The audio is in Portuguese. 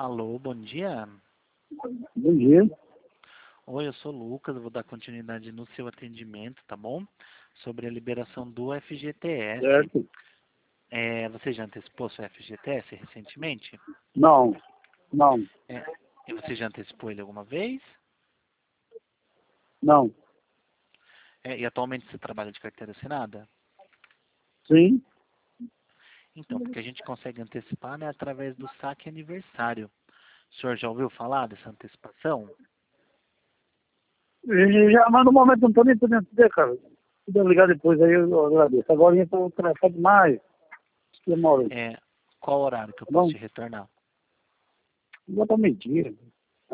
Alô, bom dia. Bom dia. Oi, eu sou o Lucas, eu vou dar continuidade no seu atendimento, tá bom? Sobre a liberação do FGTS. Certo? Você já antecipou seu FGTS recentemente? Não, não, É, e você já antecipou ele alguma vez? não. E atualmente você trabalha de carteira assinada? Sim. Então, porque a gente consegue antecipar, né, através do saque aniversário. O senhor já ouviu falar dessa antecipação? Mas no momento não estou nem podendo dizer, cara. Se eu ligar depois aí eu agradeço. Agora eu estou atrasado demais. Demora. Qual horário que eu Tá posso bom? te retornar? Não vou dar mentira.